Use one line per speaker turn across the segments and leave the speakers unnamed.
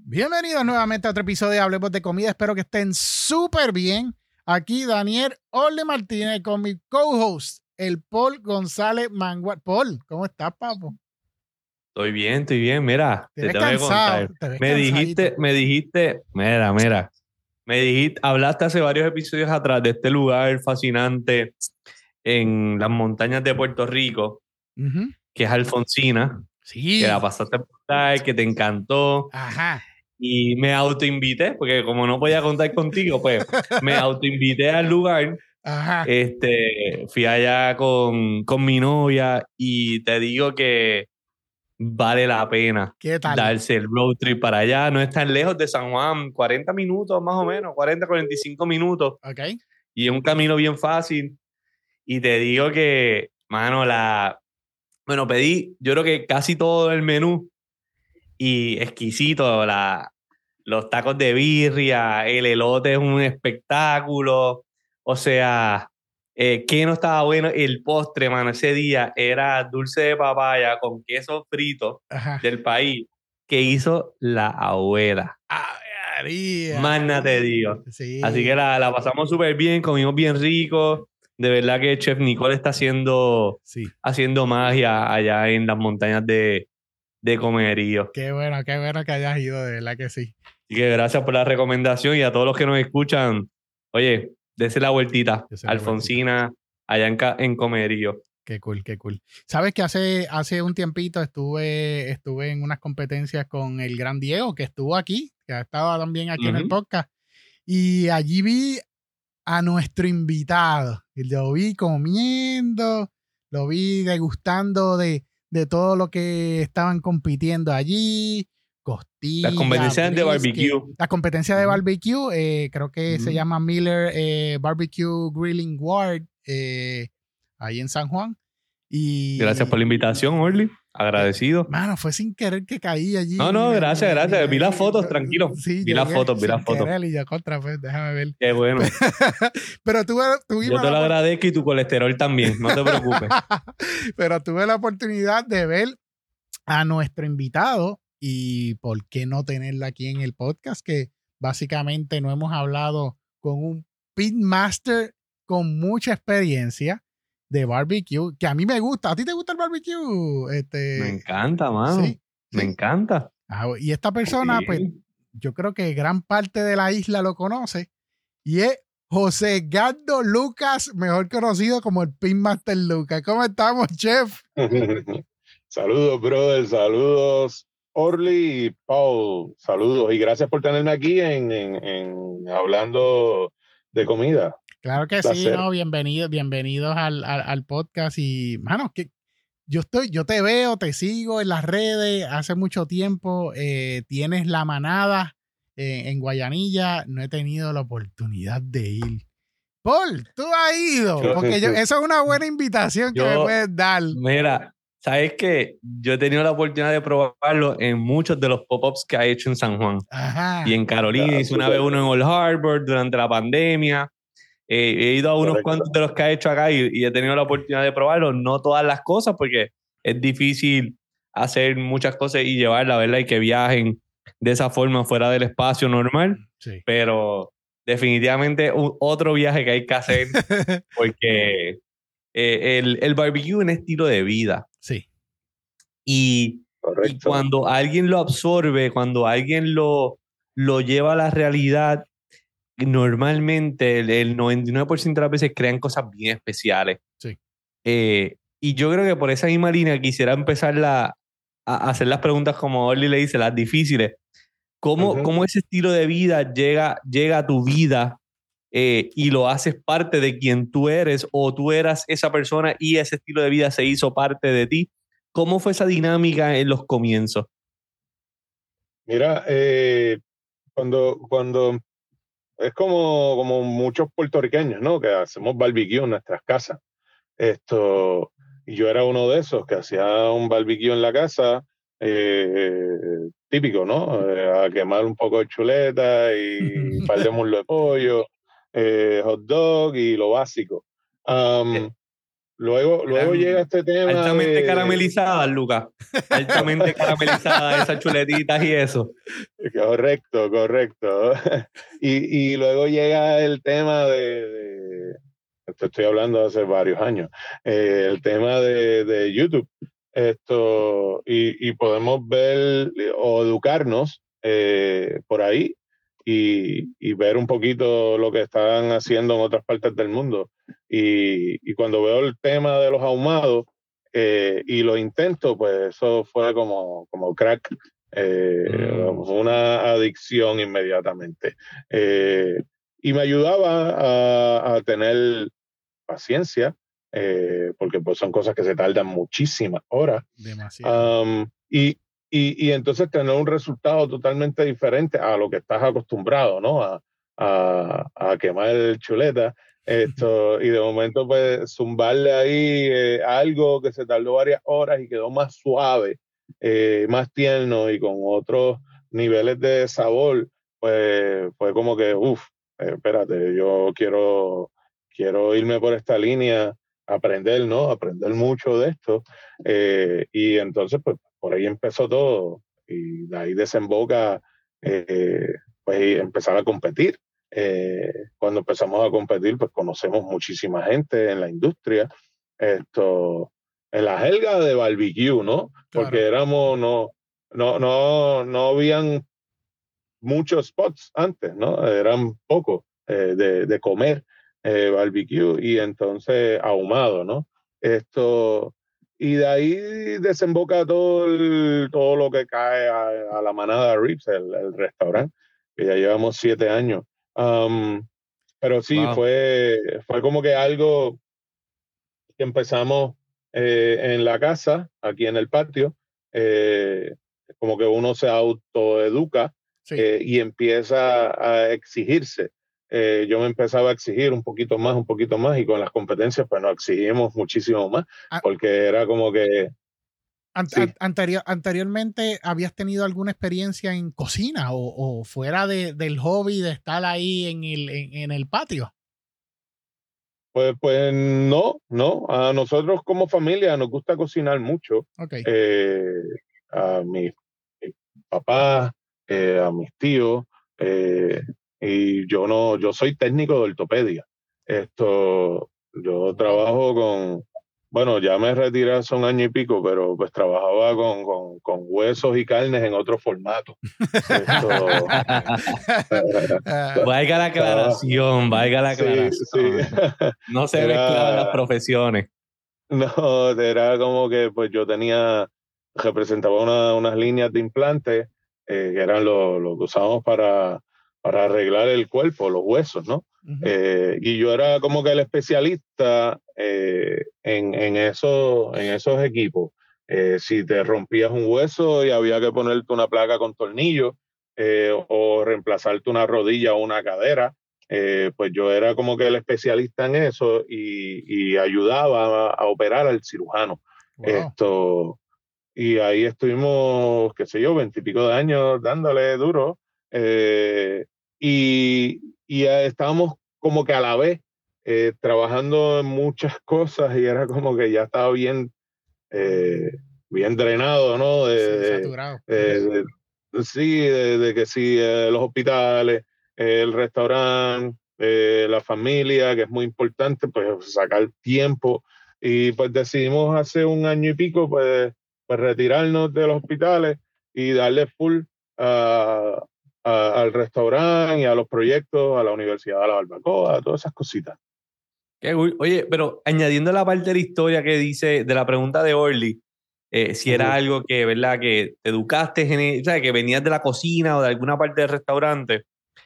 Bienvenidos nuevamente a otro episodio de Hablemos de Comida. Espero que estén súper bien. Aquí Daniel Orle Martínez con mi co-host, el Paul González Mangual. Paul, ¿cómo estás, papo?
Estoy bien. Mira,
Te ves
tengo que
cansado,
contar.
te ves
Me dijiste, hablaste hace varios episodios atrás de este lugar fascinante en las montañas de Puerto Rico, que es Alfonsina,
Sí.
que la pasaste brutal, que te encantó.
Ajá.
Y me autoinvité, porque como no podía contar contigo, pues me autoinvité al lugar.
Ajá.
Fui allá con mi novia y te digo que vale la pena darse el road trip para allá. No es tan lejos de San Juan, 40 minutos más o menos, 45 minutos.
Okay.
Y es un camino bien fácil. Y te digo que, mano, pedí, yo creo que casi todo el menú y exquisito. Los tacos de birria, el elote es un espectáculo. O sea, que no estaba bueno. El postre, mano, ese día era dulce de papaya con queso frito del país que hizo la abuela. Más nada te digo.
Sí.
Así que la pasamos súper bien, comimos bien rico. De verdad que Chef Nicole está haciendo magia allá en las montañas de Comerío.
Qué bueno que hayas ido, de verdad que sí.
Así que gracias por la recomendación y a todos los que nos escuchan, oye, dése la vueltita. Alfonsina, allá en Comerío.
Qué cool. Sabes que hace un tiempito estuve en unas competencias con el gran Diego, que estuvo aquí, que estaba también aquí en el podcast, y allí vi a nuestro invitado. Y lo vi comiendo, lo vi degustando de todo lo que estaban compitiendo allí. Costillas,
las competencias de barbecue.
La competencia de barbecue, creo que se llama Miller Barbecue Grilling Ward, ahí en San Juan. Y
gracias por la invitación, Orly. Agradecido.
Mano, fue sin querer que caí allí.
No, gracias. Vi las fotos, tranquilo.
Sí,
vi las fotos.
Y yo contra, pues, déjame ver.
Qué bueno.
Pero
yo te lo agradezco y tu colesterol también, no te preocupes.
Pero tuve la oportunidad de ver a nuestro invitado y por qué no tenerla aquí en el podcast, que básicamente no hemos hablado con un pitmaster con mucha experiencia de barbecue, que a mí me gusta. ¿A ti te gusta el barbecue?
Me encanta, mano. ¿Sí? Me encanta.
Y esta persona, pues, yo creo que gran parte de la isla lo conoce, y es José Edgardo Lucas, mejor conocido como el Pitmaster Lucas. ¿Cómo estamos, chef?
Saludos, brother. Saludos, Orly y Paul. Saludos y gracias por tenerme aquí en Hablando de Comida.
Claro que sí, ¿no? Bienvenidos al podcast. Y, mano, que yo te veo, te sigo en las redes hace mucho tiempo. Tienes la manada en Guayanilla. No he tenido la oportunidad de ir. Paul, tú has ido, porque eso es una buena invitación que me puedes dar.
Mira, sabes que yo he tenido la oportunidad de probarlo en muchos de los pop-ups que ha hecho en San Juan.
Ajá.
Y en Carolina hice una vez uno en Old Harbor durante la pandemia. He ido a unos cuantos de los que ha hecho acá y he tenido la oportunidad de probarlo. No todas las cosas, porque es difícil hacer muchas cosas y llevarla, ¿verdad? Y que viajen de esa forma fuera del espacio normal.
Sí.
Pero definitivamente otro viaje que hay que hacer porque el barbecue es un estilo de vida.
Sí.
Y cuando alguien lo absorbe, cuando alguien lo lleva a la realidad, normalmente el 99% de las veces crean cosas bien especiales.
Sí.
Y yo creo que por esa misma línea quisiera empezar a hacer las preguntas como Orly le dice, las difíciles. ¿Cómo ese estilo de vida llega a tu vida y lo haces parte de quien tú eres, o tú eras esa persona y ese estilo de vida se hizo parte de ti? ¿Cómo fue esa dinámica en los comienzos?
Mira, cuando es como muchos puertorriqueños, ¿no? Que hacemos barbecue en nuestras casas. Y yo era uno de esos que hacía un barbecue en la casa, típico, ¿no? A quemar un poco de chuleta y un par de muslo de pollo, hot dog y lo básico. Luego llega este tema
altamente caramelizadas, Lucas. Altamente caramelizadas esas chuletitas y eso.
Correcto. Y luego llega el tema te estoy hablando de hace varios años, el tema de YouTube. Y podemos ver o educarnos por ahí y ver un poquito lo que están haciendo en otras partes del mundo. Y cuando veo el tema de los ahumados y lo intento, pues eso fue como crack. Fue una adicción inmediatamente. Y me ayudaba a tener paciencia, porque pues son cosas que se tardan muchísimas horas.
Demasiado.
Y entonces tener un resultado totalmente diferente a lo que estás acostumbrado, ¿no? A quemar chuleta. Y de momento pues zumbarle ahí algo que se tardó varias horas y quedó más suave, más tierno y con otros niveles de sabor, pues fue como que, espérate, yo quiero irme por esta línea, aprender, ¿no? Aprender mucho de esto. Y entonces, pues, por ahí empezó todo. Y de ahí desemboca, pues, empezar a competir. Cuando empezamos a competir, pues, conocemos muchísima gente en la industria. En la jerga de barbecue, ¿no? Porque no habían muchos spots antes, ¿no? Eran pocos de comer barbecue y entonces ahumado, ¿no? Y de ahí desemboca todo lo que cae a la manada de Ribs, el restaurante, que ya llevamos 7 años. Pero sí,
Wow.
fue como que algo que empezamos en la casa, aquí en el patio, como que uno se autoeduca.
Sí.
Y empieza a exigirse. Yo me empezaba a exigir un poquito más, y con las competencias pues nos exigimos muchísimo más, porque era como que...
Anteriormente, ¿habías tenido alguna experiencia en cocina o fuera del hobby de estar ahí en el patio?
Pues no. A nosotros como familia nos gusta cocinar mucho.
Okay.
A mis papás, a mis tíos, y yo soy técnico de ortopedia. Yo trabajo bueno, ya me retiré hace un año y pico, pero pues trabajaba con huesos y carnes en otro formato.
Valga la aclaración.
Sí.
No se mezclaban las profesiones.
No, era como que pues yo representaba unas líneas de implantes que eran lo que usábamos para arreglar el cuerpo, los huesos, ¿no?
Uh-huh.
Y yo era como que el especialista en esos equipos. Si te rompías un hueso y había que ponerte una placa con tornillo o reemplazarte una rodilla o una cadera, pues yo era como que el especialista en eso y ayudaba a operar al cirujano.
Wow.
Y ahí estuvimos, qué sé yo, 20 y pico de años dándole duro. Y estábamos como que a la vez trabajando en muchas cosas y era como que ya estaba bien drenado, ¿no?
Saturado.
Sí, de que sí, los hospitales, el restaurante, la familia, que es muy importante, pues sacar tiempo. Y pues decidimos hace un año y pico, pues retirarnos de los hospitales y darle full al restaurante y a los proyectos, a la Universidad de la Barbacoa, a todas esas cositas.
Oye, pero añadiendo la parte de la historia que dice, de la pregunta de Orly, si era algo que, ¿verdad? Que te educaste, o sea, que venías de la cocina o de alguna parte del restaurante.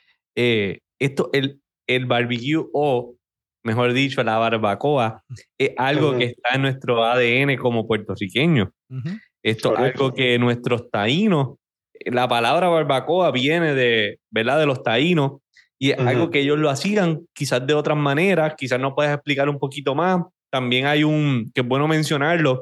El barbecue o, mejor dicho, la barbacoa, es algo que está en nuestro ADN como puertorriqueños. Esto es algo que nuestros taínos, la palabra barbacoa viene ¿verdad? De los taínos, y es algo que ellos lo hacían quizás de otras maneras. Quizás nos puedes explicar un poquito más. También que es bueno mencionarlo,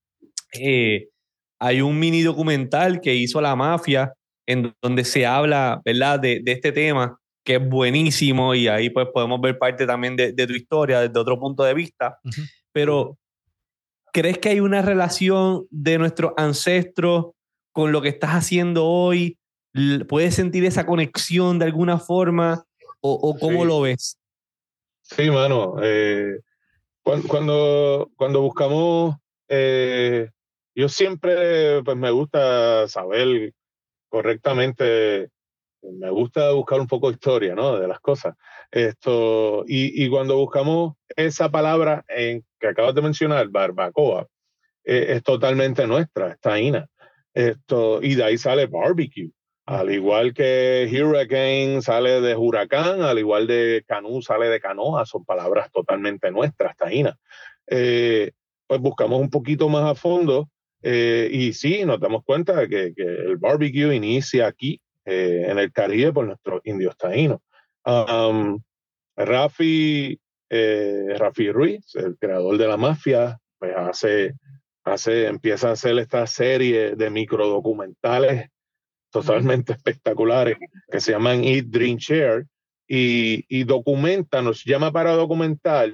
hay un mini documental que hizo La Mafia en donde se habla, ¿verdad? de este tema, que es buenísimo, y ahí pues podemos ver parte también de tu historia desde otro punto de vista. pero ¿crees que hay una relación de nuestros ancestros con lo que estás haciendo hoy? ¿Puedes sentir esa conexión de alguna forma? ¿O cómo lo ves?
Sí, mano. Cuando buscamos, yo siempre pues me gusta saber correctamente, me gusta buscar un poco de historia, ¿no? De las cosas. Y cuando buscamos esa palabra que acabas de mencionar, barbacoa, es totalmente nuestra, es taína. Y de ahí sale barbecue. Al igual que hurricane sale de huracán, al igual de canú sale de canoa, son palabras totalmente nuestras, taínas. Pues buscamos un poquito más a fondo y sí, nos damos cuenta de que el barbecue inicia aquí, en el Caribe, por nuestros indios taínos. Rafi Ruiz, el creador de la mafia, pues empieza a hacer esta serie de microdocumentales totalmente espectaculares que se llaman Eat, Drink, Share y documenta, nos llama para documentar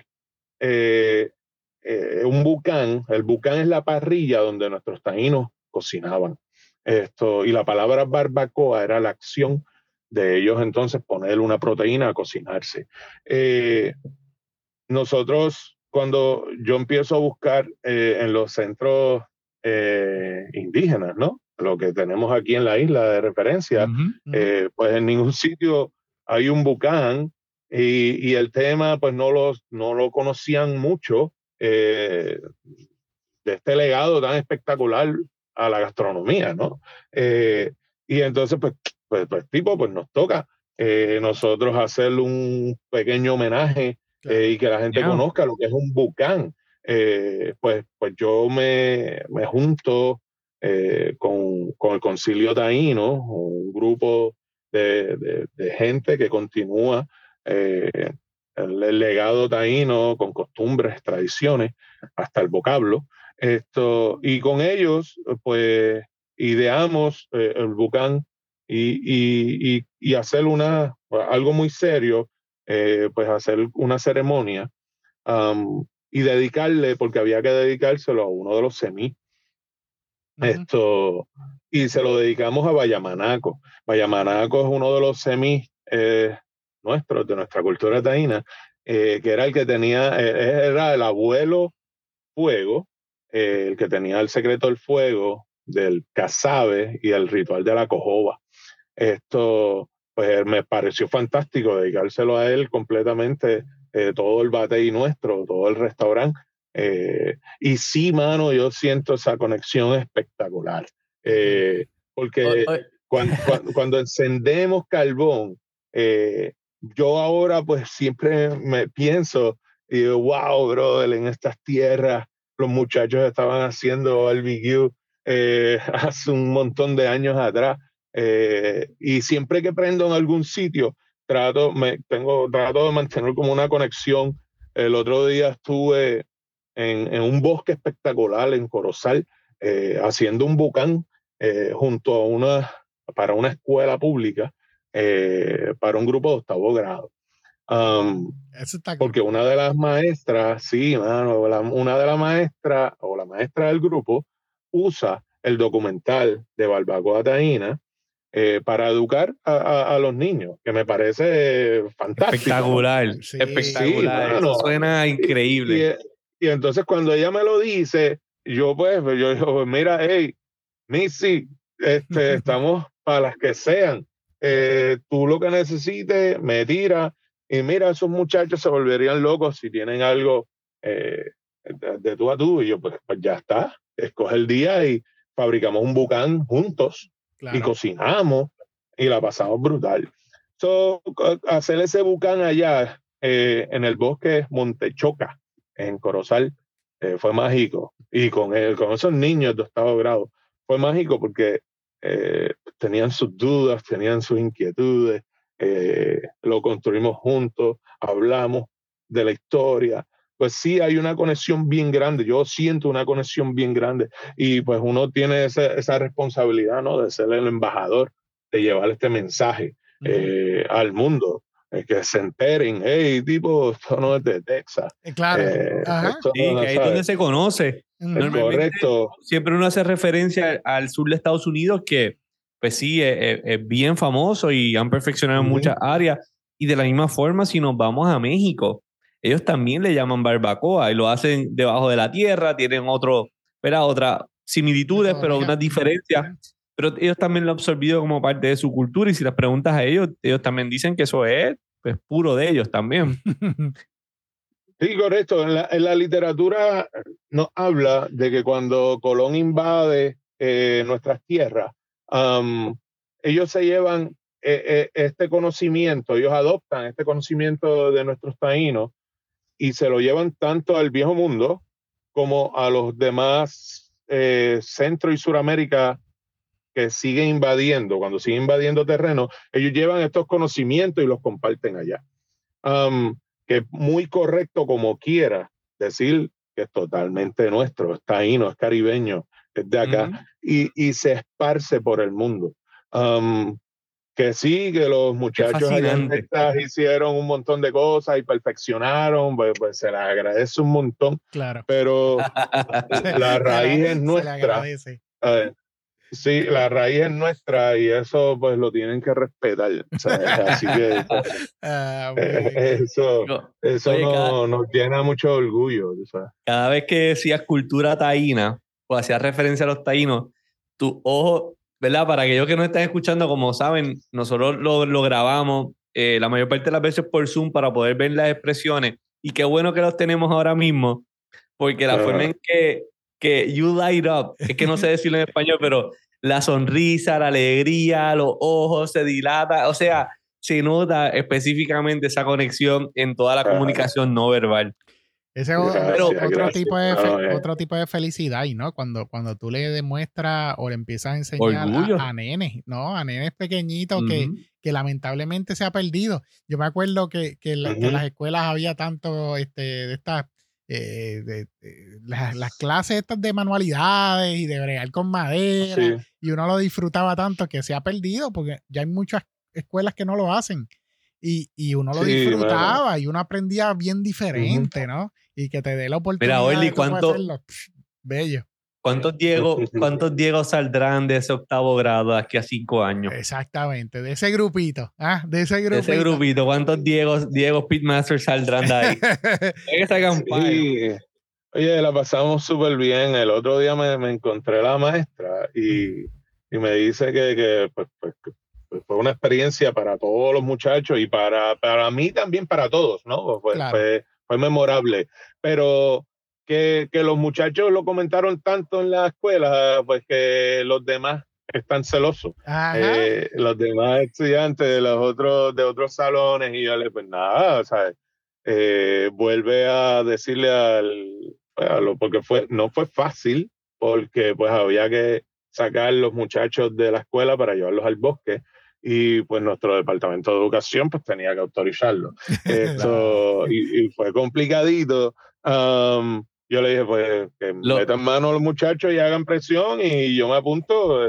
un bucán. El bucán es la parrilla donde nuestros taínos cocinaban. Y la palabra barbacoa era la acción de ellos entonces poner una proteína a cocinarse. Nosotros, cuando yo empiezo a buscar en los centros indígenas, ¿no? Lo que tenemos aquí en la isla de referencia, pues en ningún sitio hay un bucán y el tema pues no lo conocían mucho, de este legado tan espectacular a la gastronomía, ¿no? Y entonces pues nos toca nosotros hacer un pequeño homenaje y que la gente conozca lo que es un bucán. Pues yo me junto con el Concilio Taíno, un grupo de gente que continúa el legado taíno con costumbres, tradiciones, hasta el vocablo. Y con ellos, pues, ideamos el bucán y hacer algo muy serio, pues hacer una ceremonia y dedicarle, porque había que dedicárselo a uno de los semí. Y se lo dedicamos a Bayamanaco. Bayamanaco es uno de los semí nuestros, de nuestra cultura taína, que era el que tenía, era el abuelo fuego, el que tenía el secreto del fuego, del casabe y el ritual de la cojoba. Pues me pareció fantástico dedicárselo a él completamente, todo el batey nuestro, todo el restaurante. Y sí, mano, yo siento esa conexión espectacular. Porque cuando encendemos carbón, yo ahora pues siempre me pienso y digo, wow, brother, en estas tierras los muchachos estaban haciendo barbecue hace un montón de años atrás. Y siempre que prendo en algún sitio, trato de mantener como una conexión. El otro día estuve en un bosque espectacular en Corozal, haciendo un bucán junto a para una escuela pública, para un grupo de 8º grado. Porque una de las maestras, sí, mano, una de las maestras o la maestra del grupo usa el documental de barbacoa taína para educar a los niños, que me parece fantástico.
Espectacular, ¿no? Sí, espectacular. Sí, eso suena increíble.
Y entonces cuando ella me lo dice, yo digo, mira, hey, Missy, estamos para las que sean. Tú lo que necesites, me tira. Y mira, esos muchachos se volverían locos si tienen algo de tú a tú. Y yo, pues ya está, escoge el día y fabricamos un bucán juntos. Claro. Y cocinamos y la pasamos brutal. Hacer ese bucán allá en el bosque Montechoca, en Corozal, fue mágico. Y con esos niños de 8º grado, fue mágico porque tenían sus dudas, tenían sus inquietudes. Lo construimos juntos, hablamos de la historia. Pues sí, hay una conexión bien grande. Yo siento una conexión bien grande. Y pues uno tiene esa responsabilidad, ¿no? De ser el embajador, de llevar este mensaje al mundo. que se enteren, hey, tipo, esto no es de Texas.
Claro.
Esto,
sí, que ahí es donde se conoce.
Correcto.
Siempre uno hace referencia al sur de Estados Unidos, que pues sí, es bien famoso y han perfeccionado en muchas áreas. Y de la misma forma, si nos vamos a México, ellos también le llaman barbacoa y lo hacen debajo de la tierra, tienen otras similitudes, pero unas diferencias. Pero ellos también lo han absorbido como parte de su cultura, y si las preguntas a ellos, ellos también dicen que eso es pues, puro de ellos también.
Sí, correcto. En la literatura nos habla de que cuando Colón invade nuestras tierras, ellos se llevan este conocimiento, ellos adoptan este conocimiento de nuestros taínos y se lo llevan tanto al viejo mundo como a los demás Centro y Suramérica que siguen invadiendo. Cuando siguen invadiendo terreno, ellos llevan estos conocimientos y los comparten allá. Que es muy correcto como quiera decir que es totalmente nuestro, es taíno, es caribeño, es de acá, y se esparce por el mundo. Que sí, que los muchachos allá en Texas hicieron un montón de cosas y perfeccionaron, pues se les agradece un montón.
Claro.
Pero la raíz es nuestra. Sí, la raíz es nuestra y eso pues lo tienen que respetar. Así que eso nos llena mucho orgullo. ¿Sabes?
Cada vez que decías cultura taína o hacías referencia a los taínos, tu ojo, ¿verdad? Para aquellos que no están escuchando, como saben, nosotros lo grabamos la mayor parte de las veces por Zoom para poder ver las expresiones, y qué bueno que los tenemos ahora mismo, porque la forma en que you light up, es que no sé decirlo en español, pero la sonrisa, la alegría, los ojos se dilatan, o sea, se nota específicamente esa conexión en toda la comunicación no verbal.
Ese es otro tipo de felicidad, ¿no? Cuando tú le demuestras o le empiezas a enseñar a nenes, ¿no? A nenes pequeños que lamentablemente se ha perdido. Yo me acuerdo que en las escuelas había tanto de estas las clases estas de manualidades y de bregar con madera, y uno lo disfrutaba tanto que se ha perdido porque ya hay muchas escuelas que no lo hacen, y uno lo disfrutaba y uno aprendía bien diferente, ¿no? Y que te dé la oportunidad.
Mira, Orly,
hacerlo. Bello.
¿Cuántos Diego saldrán de ese octavo grado aquí a 5 años?
Exactamente, de ese grupito. De ese
grupito. ¿Cuántos Diego Pitmasters saldrán de ahí? Que salgan
sí. Oye, la pasamos súper bien. El otro día me encontré la maestra y me dice que fue una experiencia para todos los muchachos y para mí también, para todos, ¿no? Fue memorable. Pero que los muchachos lo comentaron tanto en la escuela, pues que los demás están celosos. Los demás estudiantes de otros salones, y yo le pues nada, ¿sabes? Vuelve a decirle porque no fue fácil, porque pues había que sacar los muchachos de la escuela para llevarlos al bosque, y pues nuestro departamento de educación pues tenía que autorizarlo. y fue complicadito. Yo le dije, pues, que metan mano a los muchachos y hagan presión, y yo me apunto.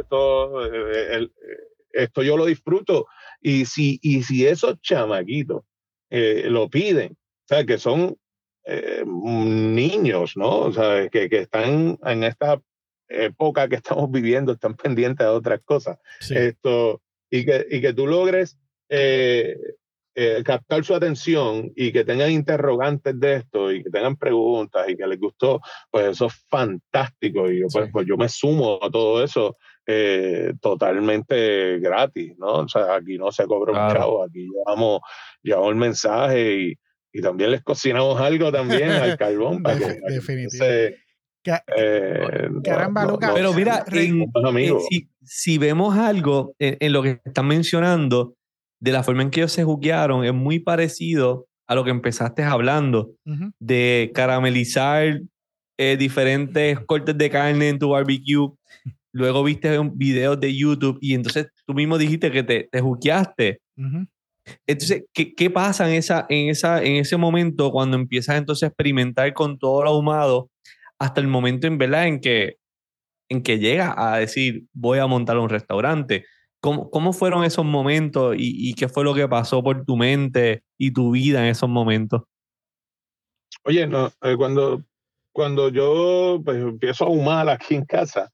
Esto yo lo disfruto. Y si esos chamaquitos lo piden, o sea, que son niños, ¿no? O sea, que están en esta época que estamos viviendo, están pendientes de otras cosas. Y que tú logres captar su atención y que tengan interrogantes de esto y que tengan preguntas y que les gustó, pues eso es fantástico. Y yo, pues yo me sumo a todo eso totalmente gratis, ¿no? O sea, aquí no se cobra un chavo, aquí llevamos el mensaje y también les cocinamos algo también al carbón para que
definitivamente.
Caramba, Lucas. Pero mira, si vemos algo en lo que están mencionando, de la forma en que ellos se juquearon, es muy parecido a lo que empezaste hablando, de caramelizar diferentes cortes de carne en tu barbecue. Luego viste videos de YouTube y entonces tú mismo dijiste que te juqueaste. Entonces, ¿qué pasa en ese momento cuando empiezas entonces a experimentar con todo lo ahumado hasta el momento en que llegas a decir voy a montar un restaurante? ¿Cómo fueron esos momentos y qué fue lo que pasó por tu mente y tu vida en esos momentos?
Oye, no, cuando yo pues, empiezo a ahumar aquí en casa,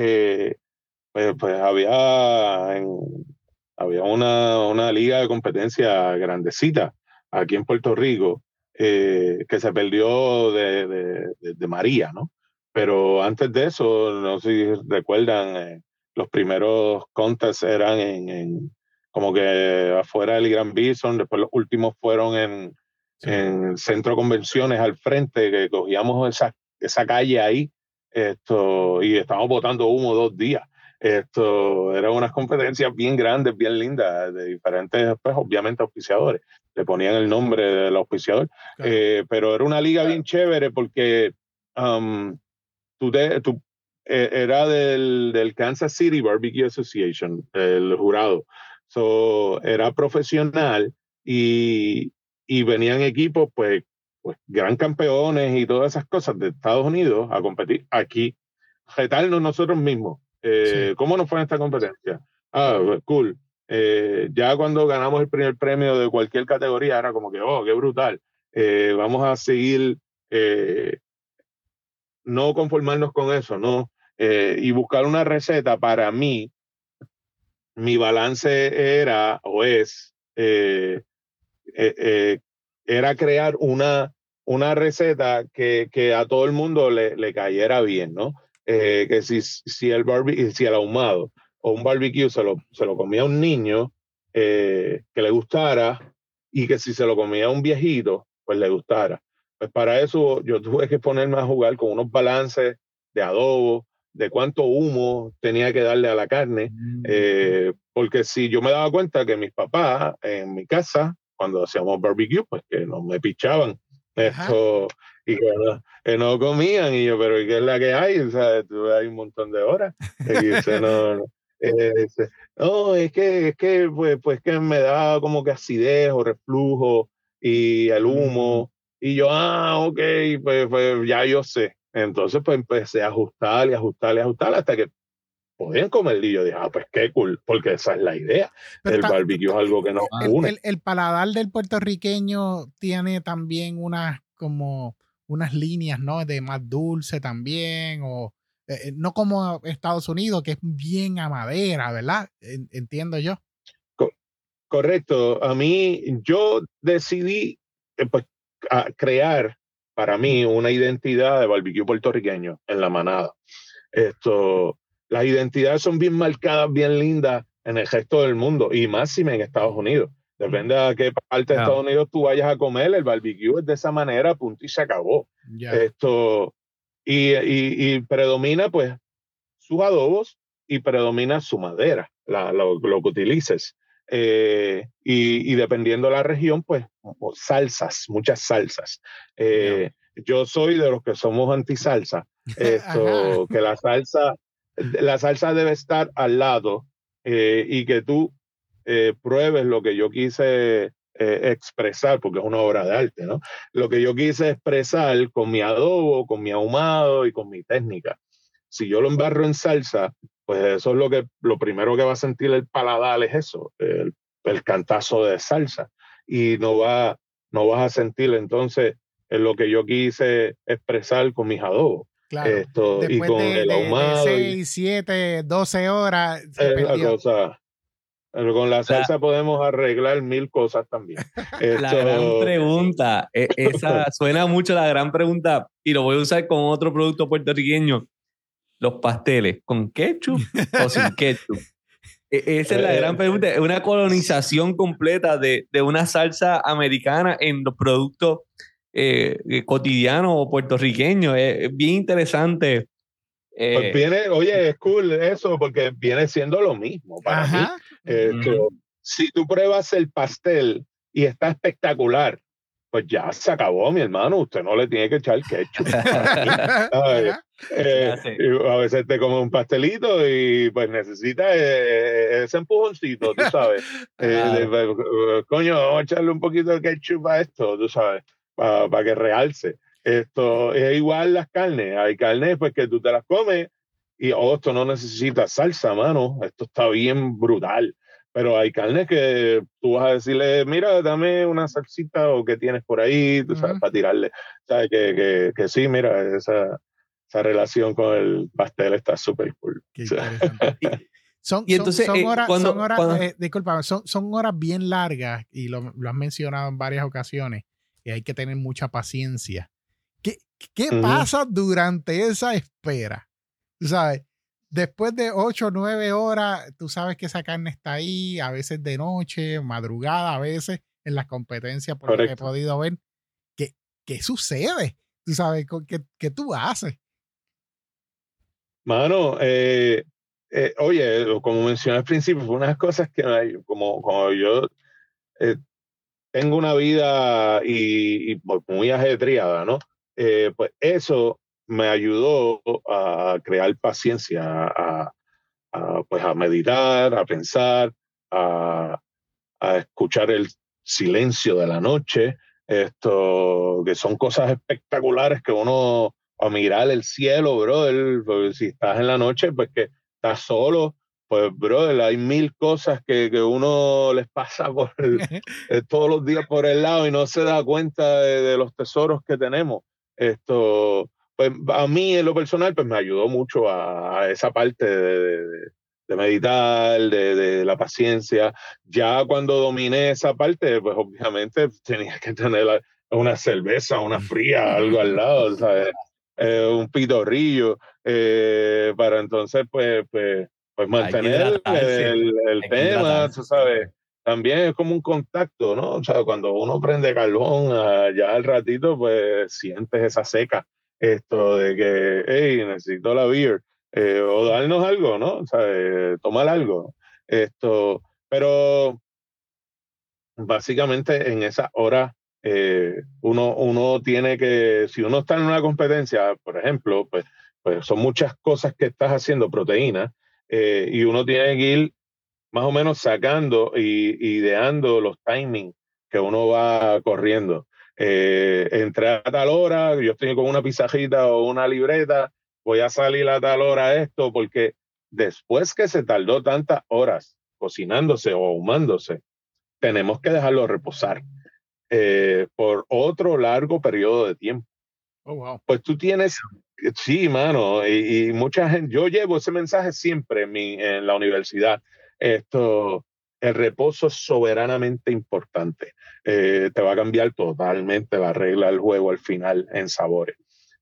pues había una liga de competencia grandecita aquí en Puerto Rico, que se perdió de María, ¿no? Pero antes de eso, no sé si recuerdan, los primeros contests eran como que afuera del Gran Bison, después los últimos fueron en Centro de Convenciones al frente, que cogíamos esa calle ahí, y estábamos botando humo 2 días. Eran unas competencias bien grandes, bien lindas, de diferentes, pues obviamente auspiciadores. Le ponían el nombre del auspiciador. Claro. Pero era una liga bien chévere porque era del Kansas City Barbecue Association, el jurado. Era profesional y venían equipos, pues gran campeones y todas esas cosas de Estados Unidos a competir aquí, retarnos nosotros mismos. Sí. ¿Cómo nos fue en esta competencia? Cool. Ya cuando ganamos el primer premio de cualquier categoría era como que, oh, qué brutal. Vamos a seguir, no conformarnos con eso, ¿no? Y buscar una receta. Para mí, mi balance era o es era crear una receta que a todo el mundo le cayera bien, ¿no? Que si el ahumado o un barbecue se lo comía un niño, que le gustara, y que si se lo comía un viejito, pues le gustara. Pues para eso yo tuve que ponerme a jugar con unos balances de adobo, de cuánto humo tenía que darle a la carne, porque si yo me daba cuenta que mis papás en mi casa, cuando hacíamos barbecue, pues que no me pichaban y que no comían, y yo, pero ¿qué es la que hay? O sea, hay un montón de horas. Y dice, no, es que pues que me da como que acidez o reflujo y el humo, y yo, ok, pues ya yo sé. Entonces pues empecé a ajustar y ajustar y ajustar hasta que podían comer, y yo dije, pues qué cool, porque esa es la idea. El barbecue es algo que nos une.
El paladar del puertorriqueño tiene también unas líneas, ¿no? De más dulce también, o no como Estados Unidos, que es bien a madera, ¿verdad? Entiendo yo.
Correcto. Yo decidí pues, crear para mí una identidad de barbecue puertorriqueño en la manada. Las identidades son bien marcadas, bien lindas en el resto del mundo, y máxime en Estados Unidos. Depende de a qué parte de Estados Unidos tú vayas a comer, el barbecue es de esa manera, punto y se acabó. Y predomina pues sus adobos y predomina su madera, lo que utilices. Y dependiendo de la región, pues salsas, muchas salsas. Yo soy de los que somos anti-salsa. Que la salsa debe estar al lado, y que tú pruebes lo que yo quise expresar, porque es una obra de arte, ¿no? Lo que yo quise expresar con mi adobo, con mi ahumado y con mi técnica. Si yo lo embarro en salsa, pues eso es lo primero que va a sentir el paladar, es eso, el cantazo de salsa, y no vas a sentir entonces lo que yo quise expresar con mis adobos.
Claro.
Y con el ahumado.
De 6, 7, 12 horas.
La cosa. Pero con la salsa podemos arreglar 1000 cosas también.
La gran pregunta, esa suena mucho la gran pregunta, y lo voy a usar con otro producto puertorriqueño. Los pasteles, ¿con ketchup o sin ketchup? Esa es la gran pregunta. Es una colonización completa de una salsa americana en los productos cotidianos o puertorriqueños. Es bien interesante.
Pues oye, es cool eso, porque viene siendo lo mismo para mí. Si tú pruebas el pastel y está espectacular, pues ya se acabó, mi hermano. Usted no le tiene que echar ketchup. A veces te comes un pastelito y pues necesitas ese empujoncito, tú sabes. Coño, vamos a echarle un poquito de ketchup a esto, tú sabes, para que realce. Es igual las carnes. Hay carnes pues que tú te las comes esto no necesita salsa, mano, esto está bien brutal. Pero hay carnes que tú vas a decirle, mira, dame una salsita o qué tienes por ahí, tú sabes, para tirarle. Sabes que sí, mira, esa relación con el pastel está súper cool.
Qué interesante. Son horas bien largas y lo has mencionado en varias ocasiones y hay que tener mucha paciencia. ¿Qué pasa durante esa espera? Tú sabes, después de 8 o 9 horas, tú sabes que esa carne está ahí, a veces de noche, madrugada, a veces en las competencias, por lo que he podido ver. ¿Qué sucede? Tú sabes, ¿qué tú haces?
Mano, oye, como mencioné al principio, fue unas cosas que como yo tengo una vida y muy ajetreada, ¿no? Pues eso me ayudó a crear paciencia, pues a meditar, a pensar, a escuchar el silencio de la noche, que son cosas espectaculares que uno, a mirar el cielo, brother, porque si estás en la noche, pues que estás solo, pues, brother, hay 1000 cosas que uno les pasa todos los días por el lado y no se da cuenta de los tesoros que tenemos. Pues a mí en lo personal, pues me ayudó mucho a esa parte de meditar, de la paciencia. Ya cuando dominé esa parte, pues obviamente tenía que tener una cerveza, una fría, algo al lado, ¿sabes? Un pitorrillo, para entonces pues mantener el tema, tú sabes. También es como un contacto, ¿no? O sea, cuando uno prende carbón, ya al ratito, pues sientes esa seca, de que, hey, necesito la beer. O darnos algo, ¿no? O sea, tomar algo. Pero básicamente en esa hora uno tiene que, si uno está en una competencia, por ejemplo, pues son muchas cosas que estás haciendo, proteínas, y uno tiene que ir más o menos sacando y ideando los timings que uno va corriendo. Entré a tal hora, yo estoy con una pizarrita o una libreta, voy a salir a tal hora esto, porque después que se tardó tantas horas cocinándose o ahumándose, tenemos que dejarlo reposar por otro largo periodo de tiempo.
Oh, wow.
Pues tú tienes, sí, mano, y mucha gente, yo llevo ese mensaje siempre en la universidad. El reposo es soberanamente importante. Te va a cambiar totalmente la regla del juego al final en sabores.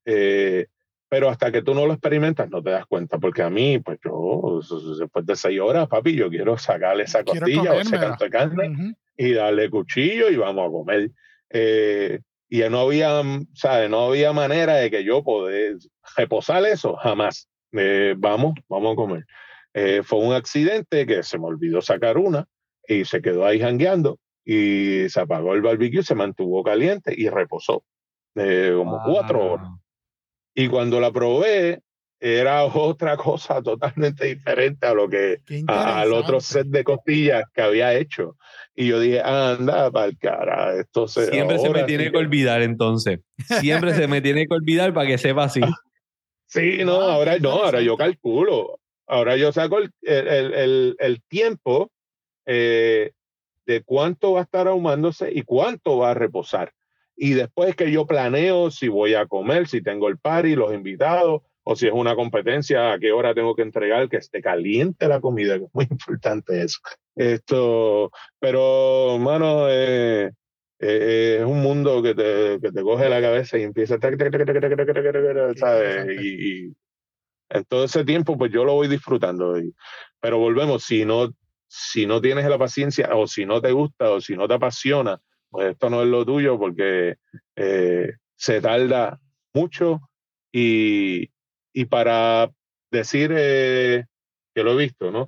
Pero hasta que tú no lo experimentas no te das cuenta, porque a mí, pues yo, después de 6 horas, papi, yo quiero sacarle esa costilla o ese canto de carne y darle cuchillo y vamos a comer. Y no había, ¿sabes? No había manera de que yo poder reposar eso, jamás. Vamos a comer. Fue un accidente que se me olvidó sacar una y se quedó ahí jangueando y se apagó el barbecue, se mantuvo caliente y reposó como 4 horas. Y cuando la probé, era otra cosa totalmente diferente a lo que al otro set de costillas que había hecho. Y yo dije, anda, para el cara, esto
siempre se me tiene que olvidar entonces. Siempre se me tiene que olvidar para que sepa así.
Sí, ahora yo calculo. Ahora yo saco el tiempo de cuánto va a estar ahumándose y cuánto va a reposar. Y después que yo planeo si voy a comer, si tengo el party, los invitados, o si es una competencia, a qué hora tengo que entregar, que esté caliente la comida, que es muy importante eso. Pero, mano, es un mundo que te coge la cabeza y empieza, ¿sabes? Y en todo ese tiempo, pues yo lo voy disfrutando. Pero volvemos, si no tienes la paciencia, o si no te gusta, o si no te apasiona, pues esto no es lo tuyo, porque se tarda mucho y para decir que lo he visto, ¿no?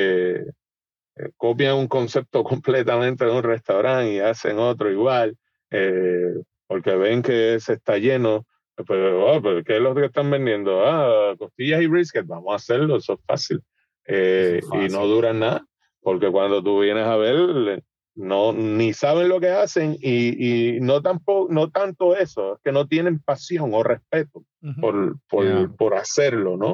Copian un concepto completamente de un restaurante y hacen otro igual, porque ven que se está lleno. Pues, ¿qué es lo que están vendiendo? Costillas y brisket, vamos a hacerlo, eso es fácil. Y no duran nada, porque cuando tú vienes a ver, ni saben lo que hacen y no tanto eso, es que no tienen pasión o respeto por hacerlo, ¿no?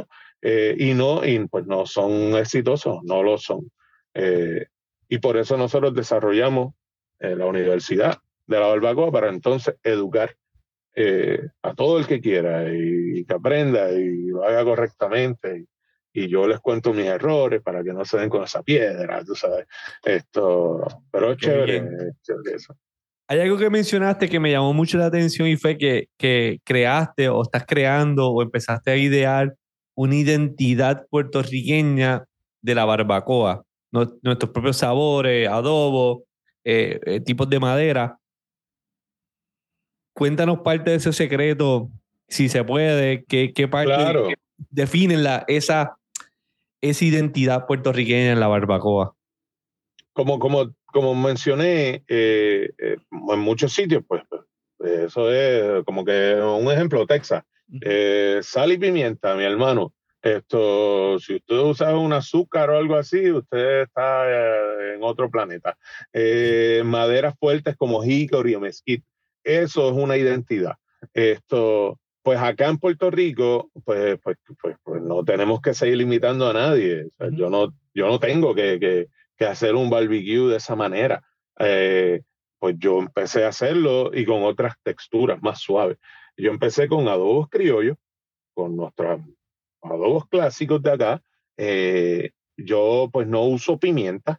y pues no son exitosos, no lo son. Y por eso nosotros desarrollamos la Universidad de la Barbacoa para entonces educar a todo el que quiera y que aprenda y lo haga correctamente. Y yo les cuento mis errores para que no se den con esa piedra, tú sabes. Pero es chévere eso.
Hay algo que mencionaste que me llamó mucho la atención y fue que creaste o estás creando o empezaste a idear una identidad puertorriqueña de la barbacoa. Nuestros propios sabores, adobo, tipos de madera. Cuéntanos parte de ese secreto, si se puede, qué parte
Claro.
definen esa identidad puertorriqueña en la barbacoa.
Como mencioné, en muchos sitios, pues eso es como que un ejemplo, Texas. Sal y pimienta, mi hermano. Si usted usa un azúcar o algo así, usted está en otro planeta. Maderas fuertes como hickory o mesquite, eso es una identidad. Pues acá en Puerto Rico, pues no tenemos que seguir limitando a nadie. O sea, yo no tengo que hacer un barbecue de esa manera. Pues yo empecé a hacerlo y con otras texturas más suaves. Yo empecé con adobos criollos, con nuestros adobos clásicos de acá. Yo pues no uso pimienta.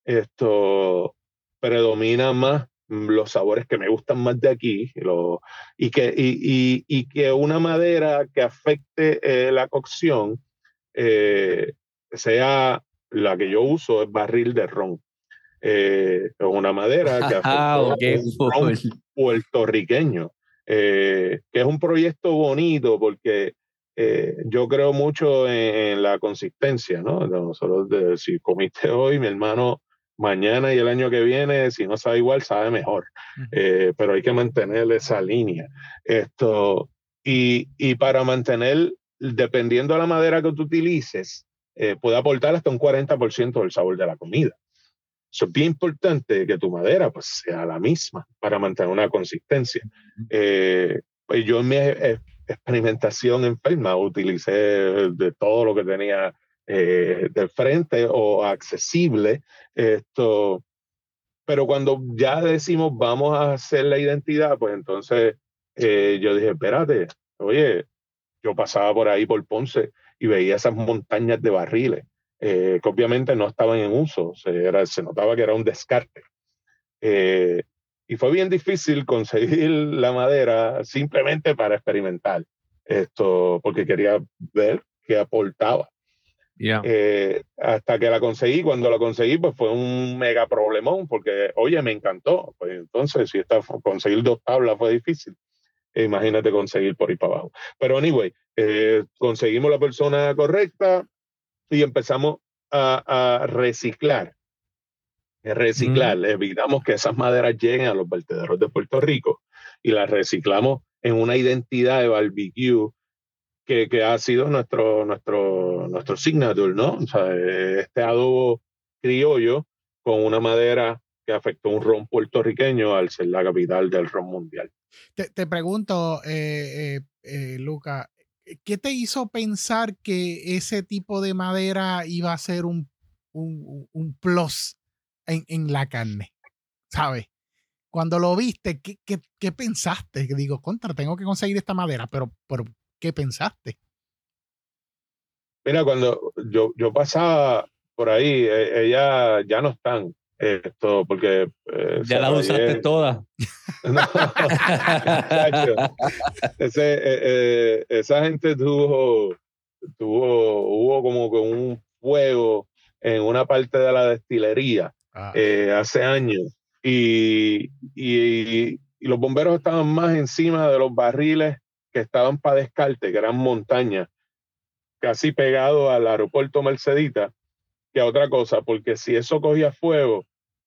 Predomina más los sabores que me gustan más de aquí y que una madera que afecte la cocción sea la que yo uso, es barril de ron. Es una madera que afecte un ron puertorriqueño, que es un proyecto bonito porque yo creo mucho en la consistencia, ¿no? Nosotros, si comiste hoy, mi hermano, mañana y el año que viene, si no sabe igual, sabe mejor. Pero hay que mantener esa línea. Y para mantener, dependiendo de la madera que tú utilices, puede aportar hasta un 40% del sabor de la comida. Eso es bien importante que tu madera pues, sea la misma para mantener una consistencia. Pues yo en mi experimentación enferma utilicé de todo lo que tenía de frente o accesible. Pero cuando ya decimos vamos a hacer la identidad, pues entonces yo dije, espérate, oye, yo pasaba por ahí por Ponce y veía esas montañas de barriles que obviamente no estaban en uso, se notaba que era un descarte. Y fue bien difícil conseguir la madera simplemente para experimentar porque quería ver qué aportaba.
Yeah.
Hasta que la conseguí. Cuando la conseguí, pues fue un mega problemón, porque, oye, me encantó. Pues entonces, si conseguir 2 tablas fue difícil, imagínate conseguir por ahí para abajo. Pero anyway, conseguimos la persona correcta y empezamos a reciclar. Evitamos que esas maderas lleguen a los vertederos de Puerto Rico y las reciclamos en una identidad de barbecue que ha sido nuestro signature, ¿no? O sea, este adobo criollo con una madera que afectó un ron puertorriqueño al ser la capital del ron mundial.
Te pregunto, Luca, ¿qué te hizo pensar que ese tipo de madera iba a ser un plus en la carne? ¿Sabes? Cuando lo viste, ¿qué pensaste? Digo, contra, tengo que conseguir esta madera, pero ¿qué pensaste?
Mira, cuando yo pasaba por ahí, ellas ya no están, porque...
ya las usaste todas.
No, esa gente hubo como que un fuego en una parte de la destilería hace años y los bomberos estaban más encima de los barriles que estaban para descarte, que eran montañas, casi pegado al aeropuerto Mercedita, que a otra cosa, porque si eso cogía fuego,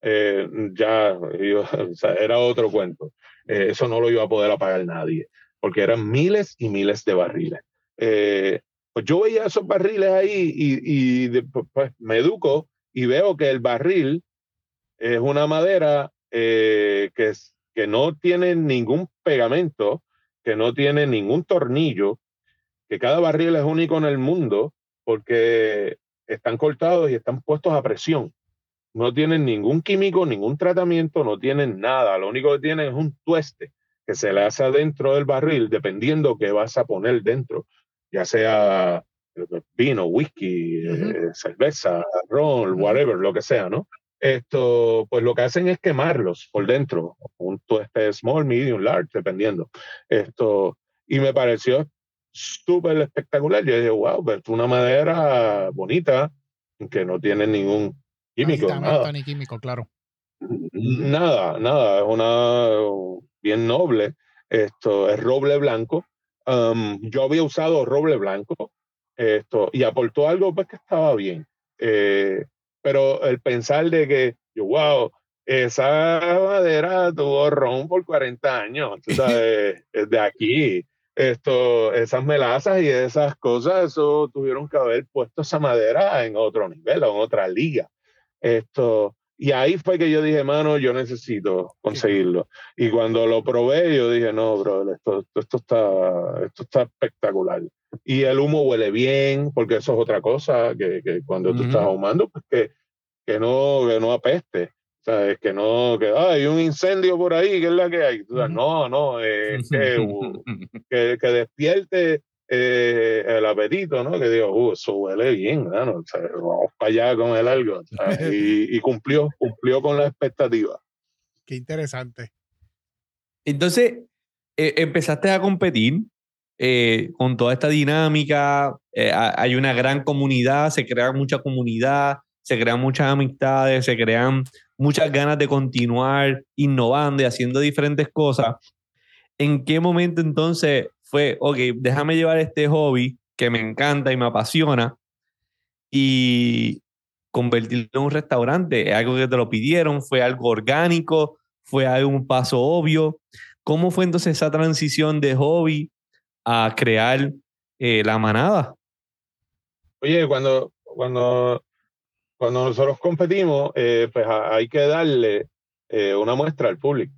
o sea, era otro cuento. Eso no lo iba a poder apagar nadie, porque eran miles y miles de barriles. Pues yo veía esos barriles ahí pues me educo y veo que el barril es una madera que no tiene ningún pegamento, que no tiene ningún tornillo, que cada barril es único en el mundo porque están cortados y están puestos a presión. No tienen ningún químico, ningún tratamiento, no tienen nada. Lo único que tienen es un tueste que se le hace adentro del barril, dependiendo qué vas a poner dentro, ya sea vino, whisky, cerveza, ron, whatever, lo que sea, ¿no? Pues lo que hacen es quemarlos por dentro, un tueste small, medium, large, dependiendo. Y me pareció súper espectacular. Yo dije, wow, pues es una madera bonita, que no tiene ningún químico, nada.
Ni químico, claro.
Nada, es una bien noble. Es roble blanco. Yo había usado roble blanco, y aportó algo pues que estaba bien. Pero el pensar de que, wow, esa madera tuvo ron por 40 años, tú sabes, de aquí, esas melazas y esas cosas, eso tuvieron que haber puesto esa madera en otro nivel, en otra liga. Y ahí fue que yo dije, mano, yo necesito conseguirlo. Y cuando lo probé, yo dije, no, bro, esto está espectacular. Y el humo huele bien, porque eso es otra cosa, que cuando tú estás ahumando, pues que no apeste. ¿Sabes? Que hay un incendio por ahí, ¿qué es la que hay? No, que despierte el apetito, ¿no? Que digo, eso huele bien, ¿no? O sea, vamos para allá con el algo. Y cumplió con la expectativa.
Qué interesante.
Entonces, empezaste a competir con toda esta dinámica. Hay una gran comunidad, se crea mucha comunidad, se crean muchas amistades, se crean muchas ganas de continuar innovando y haciendo diferentes cosas. ¿En qué momento entonces fue, ok, déjame llevar este hobby que me encanta y me apasiona y convertirlo en un restaurante? ¿Es algo que te lo pidieron? ¿Fue algo orgánico? ¿Fue algún paso obvio? ¿Cómo fue entonces esa transición de hobby a crear La Manada?
Oye, cuando nosotros competimos, pues hay que darle una muestra al público.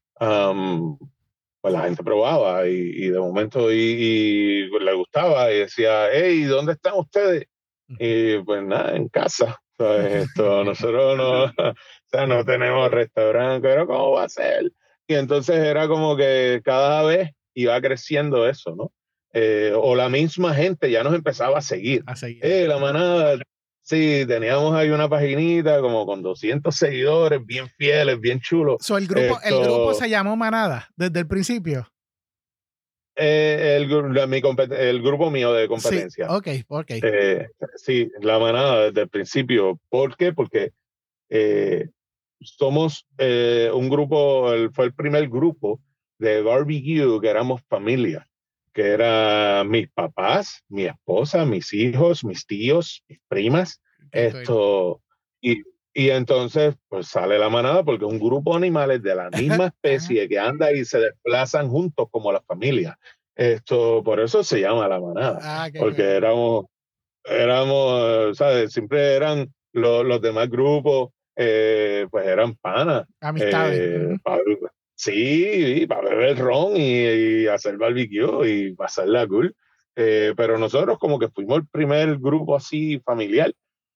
Pues la gente probaba y de momento y le gustaba y decía, hey, ¿dónde están ustedes? Y pues nada, en casa. Nosotros no tenemos restaurante, pero ¿cómo va a ser? Y entonces era como que cada vez iba creciendo eso, ¿no? O la misma gente ya nos empezaba a seguir. La manada. Sí, teníamos ahí una paginita como con 200 seguidores, bien fieles, bien chulos.
El grupo se llamó Manada desde el principio.
El grupo mío de competencia.
Sí, ok.
Sí, La Manada desde el principio. ¿Por qué? Porque somos un grupo, fue el primer grupo de barbecue que éramos familia, que era mis papás, mi esposa, mis hijos, mis tíos, mis primas, y entonces pues sale La Manada porque es un grupo de animales de la misma especie que anda y se desplazan juntos como la familia. Por eso se llama La Manada, porque éramos, ¿sabes? Siempre eran los demás grupos, pues eran panas.
Amistades.
Sí, para beber ron y hacer barbecue y pasarla cool. Pero nosotros como que fuimos el primer grupo así familiar.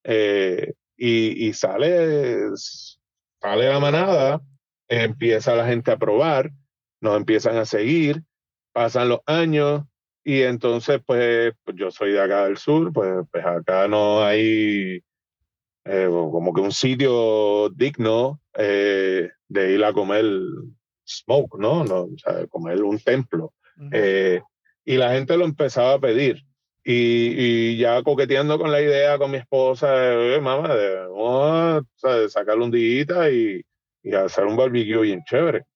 Y sale La Manada, empieza la gente a probar, nos empiezan a seguir, pasan los años y entonces pues yo soy de acá del sur, pues acá no hay como que un sitio digno de ir a comer smoke, ¿no? O sea, comer un templo. Y la gente lo empezaba a pedir. Y ya coqueteando con la idea con mi esposa, mamá, vamos a sacarle un día y hacer un barbecue bien chévere.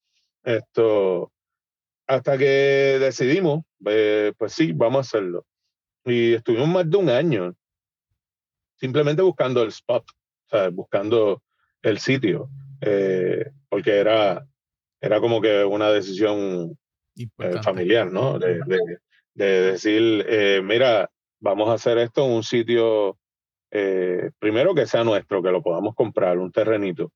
Hasta que decidimos, pues sí, vamos a hacerlo. Y estuvimos más de un año simplemente buscando el spot, ¿sabes? Buscando el sitio, porque era como que una decisión familiar, ¿no? De decir, mira, vamos a hacer esto en un sitio, primero que sea nuestro, que lo podamos comprar, un terrenito.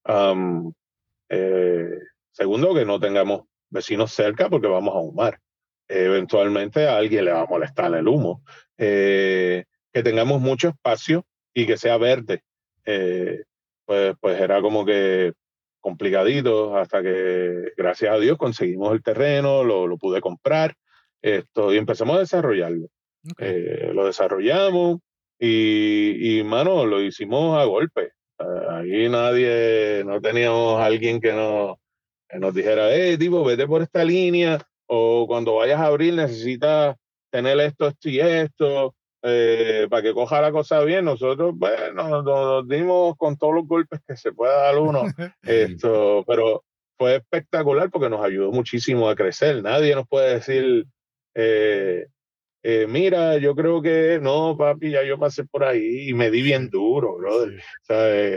Segundo, que no tengamos vecinos cerca porque vamos a ahumar. Eventualmente a alguien le va a molestar el humo. que tengamos mucho espacio y que sea verde. Pues era como que complicadito hasta que, gracias a Dios, conseguimos el terreno, lo pude comprar y empezamos a desarrollarlo.
Okay.
Lo desarrollamos y, mano, lo hicimos a golpe. Ahí no teníamos a alguien que nos dijera, tipo, vete por esta línea, o cuando vayas a abrir necesitas tener esto y esto, para que coja la cosa bien. Nosotros, bueno, nos dimos con todos los golpes que se pueda dar uno, pero fue espectacular porque nos ayudó muchísimo a crecer. Nadie nos puede decir, mira, yo creo que no, papi, ya yo pasé por ahí y me di bien duro, brother.
Sí.
O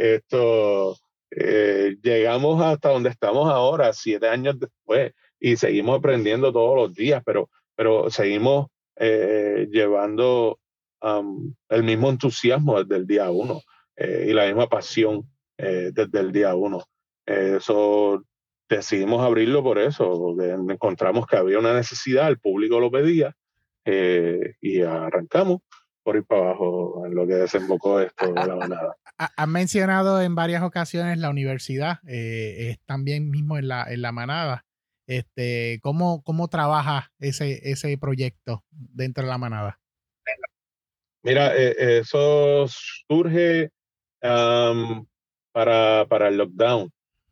sea, llegamos hasta donde estamos ahora, 7 años después, y seguimos aprendiendo todos los días, pero seguimos llevando el mismo entusiasmo desde el día uno, y la misma pasión desde el día uno. Eso decidimos abrirlo por eso, porque encontramos que había una necesidad, el público lo pedía, y arrancamos por ir para abajo en lo que desembocó esto de la manada.
Han mencionado en varias ocasiones la universidad, es también mismo en la manada. ¿Cómo trabaja ese proyecto dentro de la manada?
Mira, eso surge para el lockdown.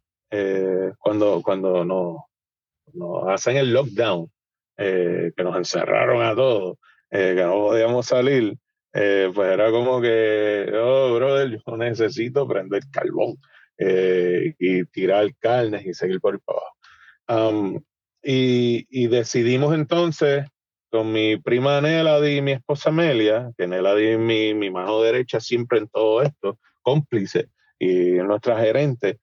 Cuando nos hacen el lockdown, que nos encerraron a todos, que no podíamos salir, pues era como que, oh, brother, yo necesito prender carbón y tirar carnes y seguir por ahí para abajo. Y decidimos entonces, con mi prima Nelady y mi esposa Amelia, que Nelady es mi mano derecha siempre en todo esto, cómplice y nuestra gerente,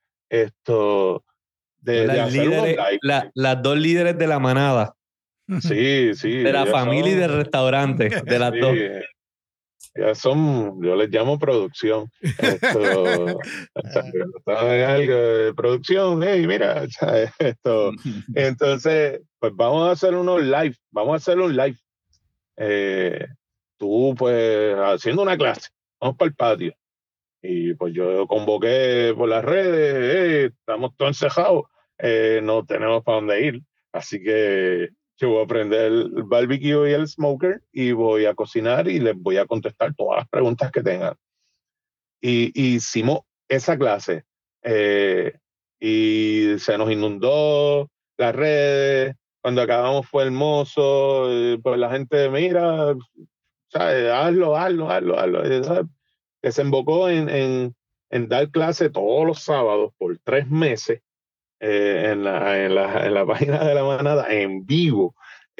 de hacer unos live.
Las dos líderes de la manada.
Sí.
De la familia y del restaurante, de las dos.
Ya yo les llamo producción. Algo de producción, hey, mira, esto. Entonces, pues vamos a hacer un live. Tú, pues, haciendo una clase, vamos para el patio. Y pues yo convoqué por las redes, estamos todos encejados, no tenemos para dónde ir. Así que yo voy a prender el barbecue y el smoker y voy a cocinar y les voy a contestar todas las preguntas que tengan. Y hicimos esa clase y se nos inundó las redes. Cuando acabamos fue hermoso, pues la gente, mira, ¿sabes? Hazlo. ¿Sabes? Desembocó en dar clase todos los sábados por 3 meses en la página de la manada en vivo.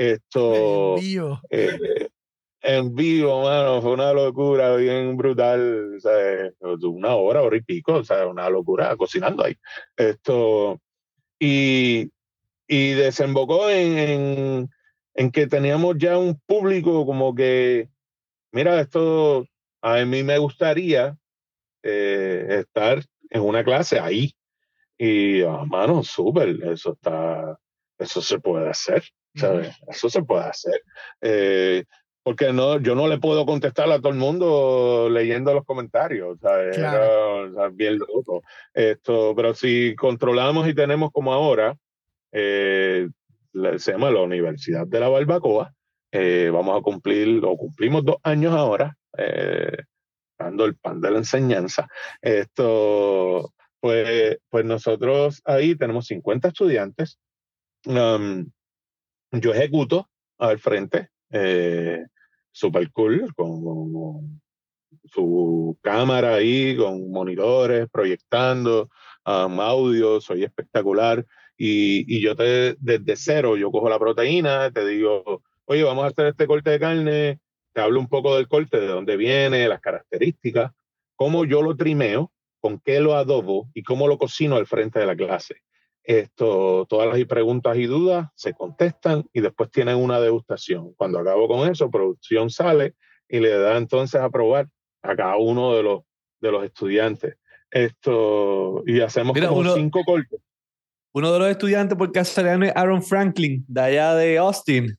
En vivo, mano, fue una locura bien brutal, ¿sabes? 1 hora y pico, o sea, una locura cocinando ahí. Y desembocó en que teníamos ya un público como que, mira, esto a mí me gustaría estar en una clase ahí. Y, mano, súper, eso se puede hacer, ¿sabes? Eso se puede hacer. Porque yo no le puedo contestar a todo el mundo leyendo los comentarios, ¿sabes?
Claro.
Era bien loco. Pero si controlamos y tenemos como ahora, se llama la Universidad de la Barbacoa, vamos a cumplimos 2 años ahora, dando el pan de la enseñanza. Pues nosotros ahí tenemos 50 estudiantes. Yo ejecuto al frente, super cool, con su cámara ahí, con monitores, proyectando audio, soy espectacular. Y yo desde cero, yo cojo la proteína, te digo, oye, vamos a hacer este corte de carne, te hablo un poco del corte, de dónde viene, las características, cómo yo lo trimeo, con qué lo adobo y cómo lo cocino al frente de la clase. Todas las preguntas y dudas se contestan y después tienen una degustación. Cuando acabo con eso, producción sale y le da entonces a probar a cada uno de los estudiantes. Y hacemos como 5 cortes.
Uno de los estudiantes por casualidad es Aaron Franklin, de allá de Austin.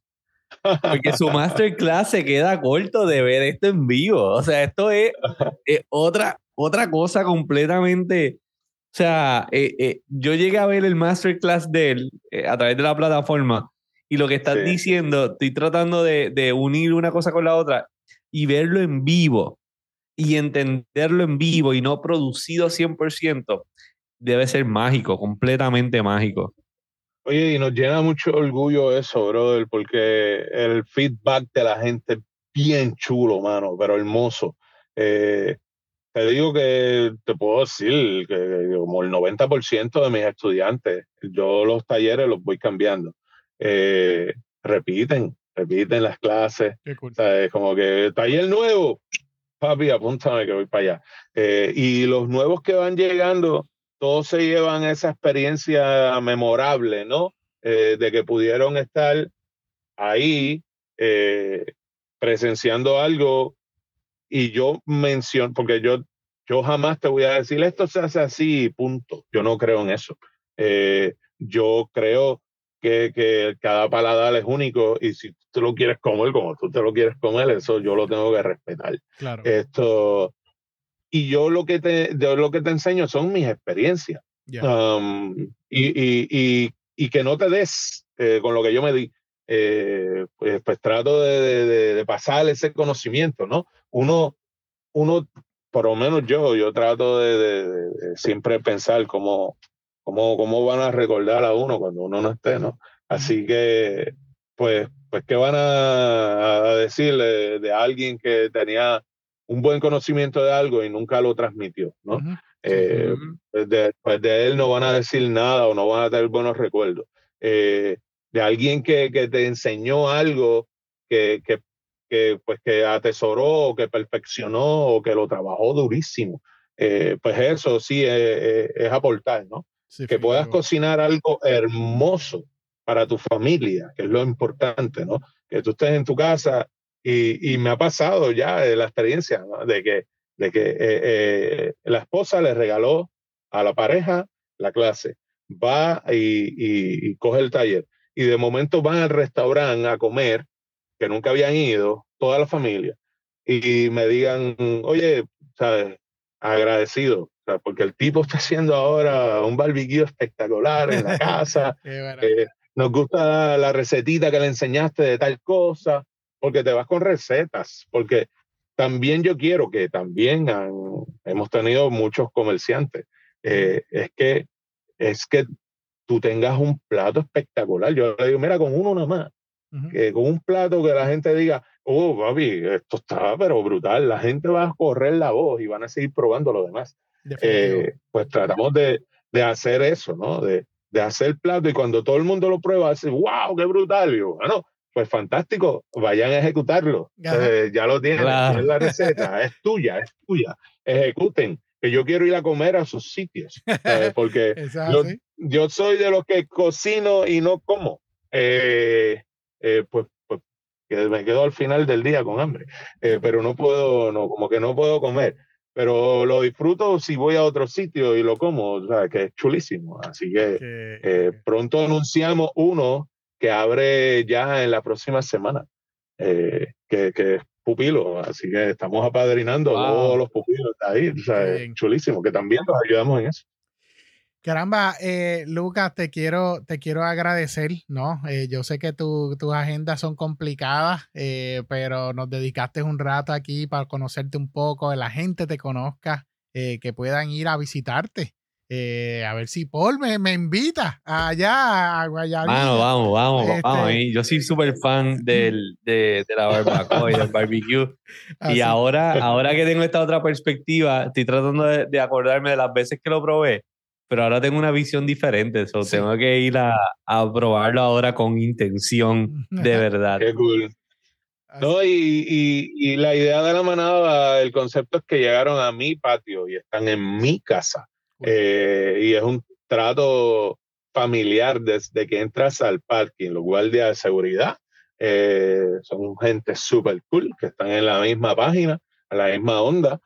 Porque su masterclass se queda corto de ver esto en vivo. O sea, esto es otra cosa completamente. O sea, yo llegué a ver el masterclass de él a través de la plataforma y lo que estás
Sí.
diciendo, estoy tratando de unir una cosa con la otra y verlo en vivo y entenderlo en vivo y no producido 100%, debe ser mágico, completamente mágico.
Oye, y nos llena mucho orgullo eso, brother, porque el feedback de la gente es bien chulo, mano, pero hermoso. Te digo que te puedo decir que como el 90% de mis estudiantes, yo los talleres los voy cambiando. Eh, repiten las clases.
Qué cool.
O sea, es como que taller nuevo, papi, apúntame que voy para allá. Y los nuevos que van llegando, todos se llevan esa experiencia memorable, ¿no? De que pudieron estar ahí presenciando algo y yo menciono, porque yo jamás te voy a decir esto se hace así, punto. Yo no creo en eso. Yo creo que cada paladar es único y si tú lo quieres comer como tú te lo quieres comer, eso yo lo tengo que respetar.
Claro.
Y yo lo que te enseño son mis experiencias.
Yeah.
Y que no te des con lo que yo me di. Pues trato de pasar ese conocimiento, ¿no? Uno, por lo menos yo trato de siempre pensar cómo van a recordar a uno cuando uno no esté, ¿no? Así que, pues ¿qué van a decirle de alguien que tenía un buen conocimiento de algo y nunca lo transmitió, ¿no? Pues de él no van a decir nada o no van a tener buenos recuerdos. De alguien que te enseñó algo pues que atesoró o que perfeccionó o que lo trabajó durísimo. Pues eso sí es aportar, ¿no?
Sí,
que puedas cocinar algo hermoso para tu familia, que es lo importante, ¿no? Que tú estés en tu casa y me ha pasado ya la experiencia, ¿no? de que la esposa le regaló a la pareja la clase, va y coge el taller y de momento van al restaurante a comer que nunca habían ido, toda la familia, y me digan, oye, ¿sabes? Agradecido, o sea, porque el tipo está haciendo ahora un barbecue espectacular en la casa, nos gusta la recetita que le enseñaste de tal cosa, porque te vas con recetas, porque también yo quiero que también hemos tenido muchos comerciantes, es que tú tengas un plato espectacular. Yo le digo, mira, con uno nada más, con un plato que la gente diga, oh, papi, esto está pero brutal, la gente va a correr la voz y van a seguir probando lo demás. Pues tratamos de hacer eso, ¿no? De hacer el plato y cuando todo el mundo lo prueba, dice, wow, qué brutal. Y yo, bueno, pues fantástico, vayan a ejecutarlo. Ya lo tienen, tienes la receta, es tuya, ejecuten, que yo quiero ir a comer a sus sitios, porque yo soy de los que cocino y no como. Pues que me quedo al final del día con hambre, pero no puedo, como que no puedo comer, pero lo disfruto si voy a otro sitio y lo como, o sea, que es chulísimo, así que pronto anunciamos uno que abre ya en la próxima semana, que es pupilo, así que estamos apadrinando todos los pupilos de ahí, o sea, es chulísimo, que también los ayudamos en eso.
Caramba, Lucas, te quiero agradecer, ¿no? Yo sé que tus agendas son complicadas, pero nos dedicaste un rato aquí para conocerte un poco, que la gente te conozca, que puedan ir a visitarte. A ver si Paul me invita allá a Guayabilla.
Vamos. Yo soy súper fan de la barbacoa y del barbecue. Y ahora que tengo esta otra perspectiva, estoy tratando de acordarme de las veces que lo probé. Pero ahora tengo una visión diferente, tengo que ir a probarlo ahora con intención, de verdad.
Qué cool. No, y la idea de la manada, el concepto es que llegaron a mi patio y están en mi casa. Y es un trato familiar desde que entras al parking. Los guardias de seguridad son gente súper cool, que están en la misma página, en la misma onda.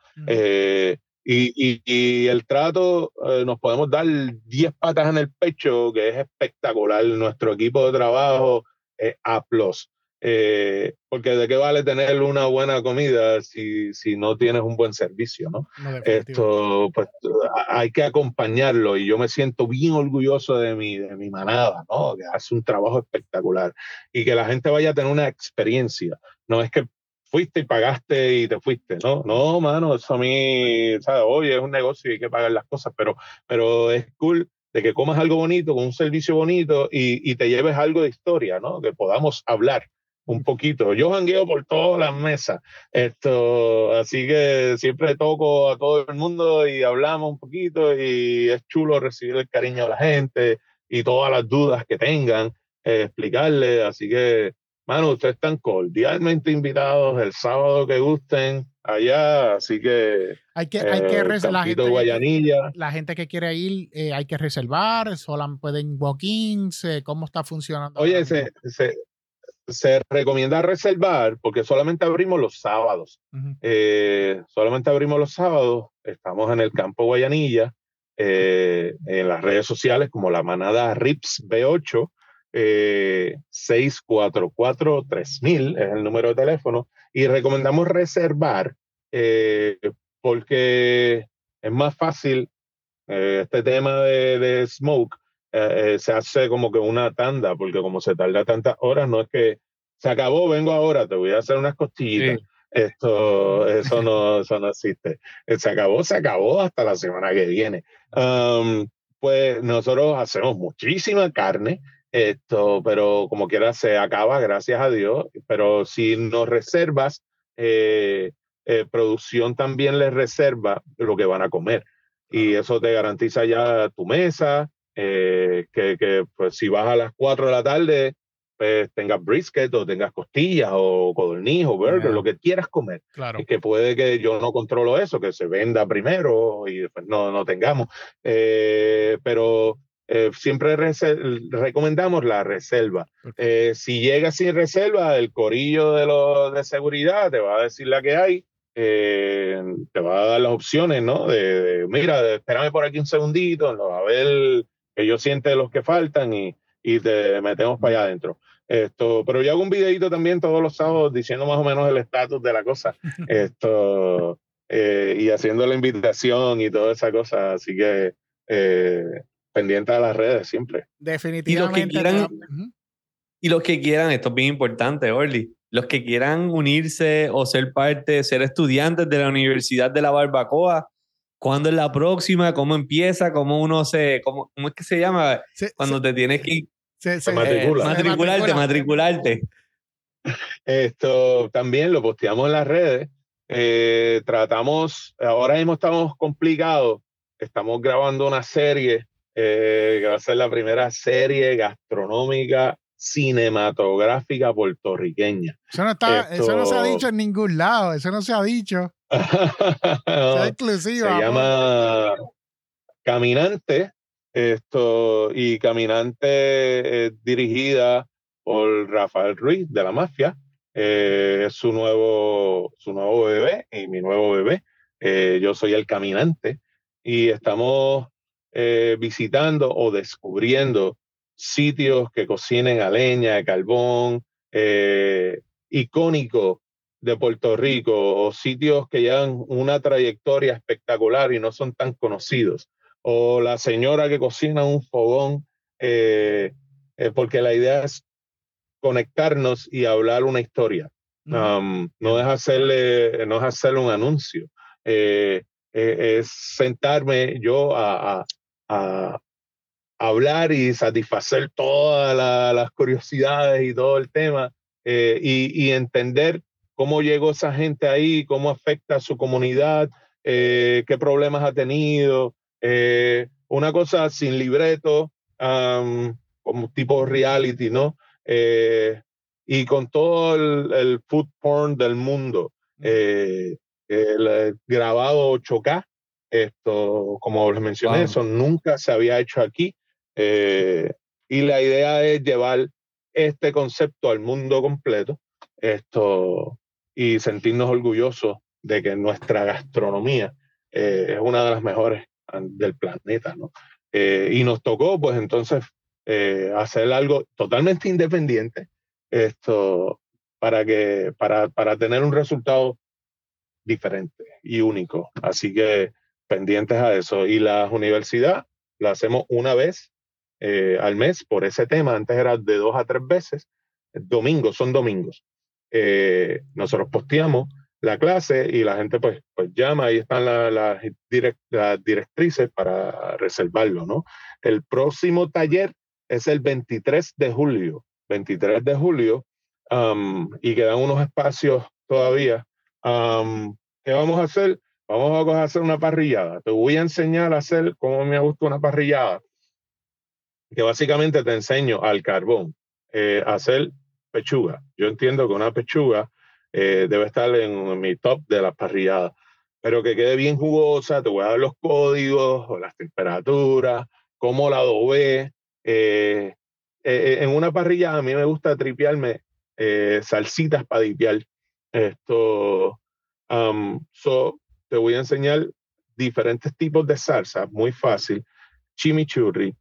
Y el trato, nos podemos dar 10 patas en el pecho, que es espectacular. Nuestro equipo de trabajo es A+. porque de qué vale tener una buena comida si no tienes un buen servicio, ¿no? Esto, pues hay que acompañarlo y yo me siento bien orgulloso de mi manada, ¿no? Que hace un trabajo espectacular y que la gente vaya a tener una experiencia. No es que fuiste y pagaste y te fuiste, ¿no? No, mano, eso a mí, ¿sabes? Oye, es un negocio y hay que pagar las cosas, pero es cool de que comas algo bonito, con un servicio bonito y te lleves algo de historia, ¿no? Que podamos hablar un poquito. Yo jangueo por todas las mesas, así que siempre toco a todo el mundo y hablamos un poquito y es chulo recibir el cariño de la gente y todas las dudas que tengan, explicarles, así que, mano, ustedes están cordialmente invitados el sábado que gusten allá, así que
la gente que quiere ir, hay que reservar, solo pueden walk-ins, ¿cómo está funcionando?
Oye, se recomienda reservar porque solamente abrimos los sábados. Solamente abrimos los sábados. Estamos en el campo Guayanilla, en las redes sociales como la manada Rips B8, 644-3000 es el número de teléfono. Y recomendamos reservar porque es más fácil este tema de smoke. Se hace como que una tanda, porque como se tarda tantas horas, no es que se acabó, vengo ahora, te voy a hacer unas costillitas. Sí. Eso no existe. Se acabó hasta la semana que viene. Pues nosotros hacemos muchísima carne, pero como quiera se acaba, gracias a Dios. Pero si nos reservas, producción también les reserva lo que van a comer. Y eso te garantiza ya tu mesa, que pues si vas a las 4 de la tarde, pues tengas brisket o tengas costillas o codorniz o burger, lo que quieras comer.
Claro.
Y que puede que yo no controlo eso, que se venda primero y después no tengamos. Pero siempre recomendamos la reserva. Si llegas sin reserva, el corillo de seguridad te va a decir la que hay. Te va a dar las opciones, ¿no? Mira, espérame por aquí un segundito, a ver que yo siente los que faltan y te metemos para allá adentro. Pero yo hago un videito también todos los sábados diciendo más o menos el estatus de la cosa. Y haciendo la invitación y toda esa cosa. Así que pendiente a las redes siempre.
Definitivamente.
Y los que quieran, esto es bien importante, Orly, los que quieran unirse o ser parte, ser estudiantes de la Universidad de la Barbacoa, ¿cuándo es la próxima? ¿Cómo empieza? ¿Cómo uno cómo es que se llama? Cuando te tienes que matricularte.
También lo posteamos en las redes. Ahora mismo estamos complicados. Estamos grabando una serie que va a ser la primera serie gastronómica cinematográfica puertorriqueña.
Eso no se ha dicho en ningún lado, eso no se ha dicho. Es exclusiva.
Se llama Caminante, y Caminante dirigida por Rafael Ruiz de La Mafia. Es su nuevo bebé y mi nuevo bebé. Yo soy el Caminante y estamos visitando o descubriendo sitios que cocinen a leña, de carbón, icónicos de Puerto Rico, o sitios que llevan una trayectoria espectacular y no son tan conocidos, o la señora que cocina un fogón, porque la idea es conectarnos y hablar una historia. No es hacerle un anuncio, es sentarme yo a hablar y satisfacer todas las curiosidades y todo el tema, y entender cómo llegó esa gente ahí, cómo afecta a su comunidad, qué problemas ha tenido, una cosa sin libreto, como tipo reality, ¿no? Y con todo el food porn del mundo, el grabado 8K, como les mencioné, eso nunca se había hecho aquí. Y la idea es llevar este concepto al mundo completo, y sentirnos orgullosos de que nuestra gastronomía es una de las mejores del planeta, ¿no? Y nos tocó, pues entonces, hacer algo totalmente independiente, para tener un resultado diferente y único. Así que pendientes a eso. Y la universidad la hacemos una vez al mes por ese tema. Antes era de 2 a 3 veces. Son domingos. Nosotros posteamos la clase y la gente pues llama. Ahí están las directrices para reservarlo, ¿no? El próximo taller es el 23 de julio. 23 de julio. Y quedan unos espacios todavía. ¿Qué vamos a hacer? Vamos a hacer una parrillada. Te voy a enseñar a hacer cómo me gusta una parrillada. Que básicamente te enseño al carbón a hacer pechuga. Yo entiendo que una pechuga debe estar en mi top de las parrilladas. Pero que quede bien jugosa, te voy a dar los códigos o las temperaturas, cómo la adobé. En una parrilla a mí me gusta tripearme salsitas para dipear. Te voy a enseñar diferentes tipos de salsa, muy fácil. Chimichurri,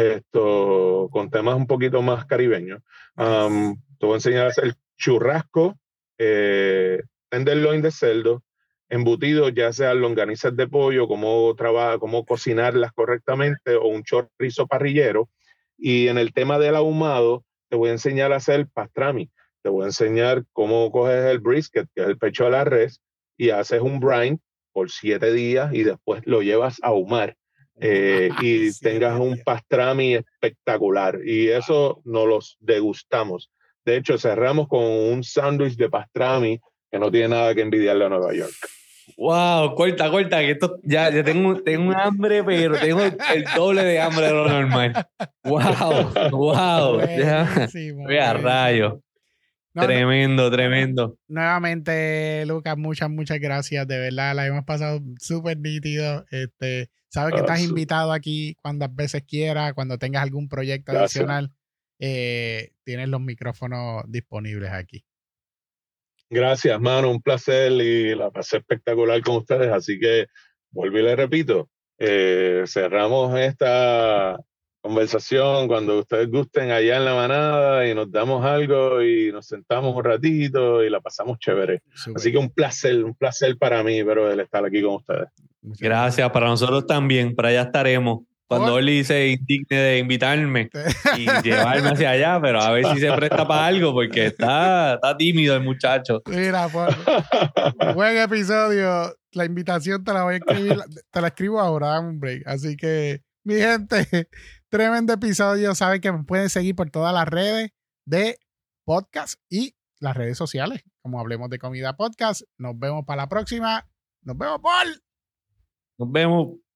con temas un poquito más caribeños. Te voy a enseñar a hacer churrasco, tenderloin de cerdo, embutidos, ya sea longanizas de pollo, cómo cocinarlas correctamente, o un chorizo parrillero. Y en el tema del ahumado, te voy a enseñar a hacer pastrami. Te voy a enseñar cómo coges el brisket, que es el pecho de la res, y haces un brine por 7 días y después lo llevas a ahumar. Y tengas un pastrami espectacular. Y eso nos los degustamos. De hecho, cerramos con un sándwich de pastrami que no tiene nada que envidiarle a Nueva York.
Wow, corta, que esto ya tengo un hambre, pero tengo el doble de hambre de lo normal. Wow. Vea, rayos. Tremendo.
Nuevamente, Lucas, muchas gracias. De verdad, la hemos pasado súper nítido. Sabes que estás invitado aquí cuantas veces quieras, cuando tengas algún proyecto adicional. Tienes los micrófonos disponibles aquí.
Gracias, mano, un placer y la pasé espectacular con ustedes, así que vuelvo y les repito, cerramos esta conversación cuando ustedes gusten allá en la manada y nos damos algo y nos sentamos un ratito y la pasamos chévere. Super. Así que un placer para mí, pero el estar aquí con ustedes.
Gracias, para nosotros también, para allá estaremos. Cuando Oli se indigne de invitarme y llevarme hacia allá, pero a ver si se presta para algo, porque está tímido el muchacho.
Mira, buen episodio. La invitación te la voy a escribir, te la escribo ahora, dame un break. Así que, mi gente, tremendo episodio. Saben que me pueden seguir por todas las redes de podcast y las redes sociales, como Hablemos de Comida Podcast. Nos vemos para la próxima. Nos vemos, Paul.
Nos vemos.